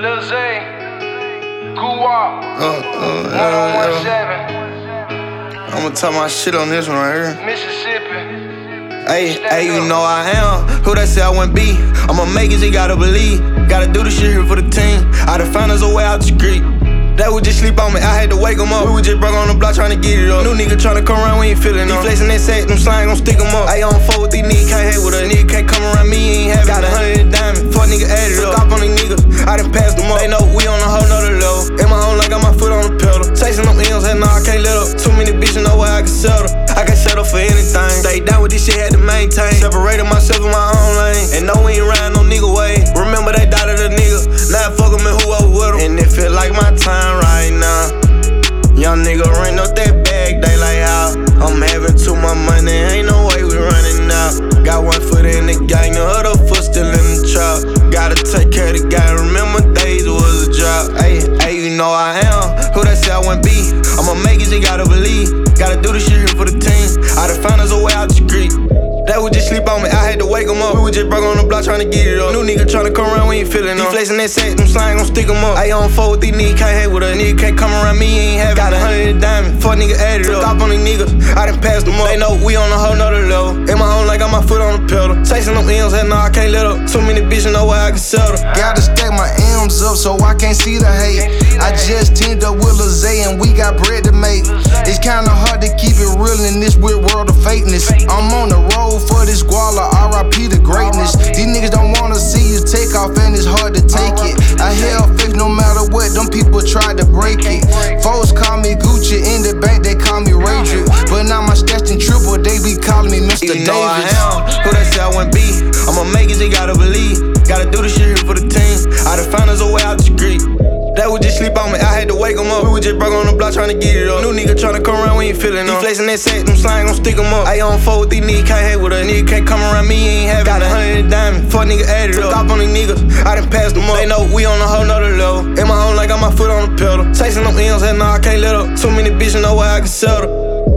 Lil Zay, Guwap, 117, I'ma talk my shit on this one right here. Mississippi. Hey, you know I am who they say I wouldn't be. I'ma make it, you gotta believe. Gotta do this shit here for the team. I done found us a way out the street. They would just sleep on me, I had to wake them up. We was just broke on the block tryna get it up. New nigga tryna come around, we ain't feelin' up. He flexin' that sack, them slime gon' stick them up. I don't fuck with these niggas, can't hate with us. Nigga can't come around me, he ain't have it. Got 100 in diamond, fuck nigga add it up. Stop on these niggas, I done passed them up. They know we on a whole nother level. In my own, like got my foot on the pedal. Chasing them M's, and nah, I can't let up. Too many bitches know where I can settle. I can settle for anything. Stay down with this shit, had to maintain. Separated myself in my own lane. And no, we ain't riding no nigga way. Remember they died of the nigga. Now fuck them and who over with them. And it feel like my time right now. Young nigga ran up that bag, they like how I'm having too much money, ain't no way we running out. Got one foot in the gang, the other foot still in the trap. Gotta take care of the guy, remember days was a job. Hey, you know I am who they say I wouldn't be. I'ma make it, you gotta believe. Gotta do this shit here for the team. I done found us a way out the street. They would just sleep on me, I had to wake them up. We was just broke on the block tryna get it up. New nigga tryna come around, we ain't feelin' up. He flexin' that sack, them slime gon' stick them up. I don't fuck with these niggas, can't hate with us. Nigga can't come around me, he ain't have it. Got 100 in diamond, fuck nigga add it up. Stop on these niggas, I done passed them up. They know we on a whole nother level. In my own, like got my foot on the pedal. Chasing them M's, and nah, I can't let up. Too many bitches know where I can settle. Gotta stack my M's up so I can't see the hate. I just teamed up with Lil Zay and we got bread to make. It's kinda hard to keep it real in this weird world of fakeness. I'm on the road for this guala, RIP to greatness. These niggas don't wanna see you take off and it's hard to take it. I held fake no matter what, them people tried to break it. Folks call me Gucci, in the bank they call me Ray J. But now my stats in triple, they be calling me Mr. You Davis. know I am who they say I wouldn't be. I'ma make it, you gotta believe. Gotta do this shit here for the team. I done found us a way out the street. They would just sleep on me, I had to wake them up. We was just broke on the block tryna get it up. New nigga tryna come around, we ain't feelin' up. He flexin' that sack, them slime gon' stick them up. I don't fuck with these niggas, can't hate with us. Nigga can't come around me, he ain't have it. Got 100 in diamond, fuck nigga add it up. Stop on these niggas, I done passed them up. They know we on a whole nother level. In my own, like got my foot on the pedal. Chasing them M's, and nah, I can't let up. Too many bitches know where I can settle.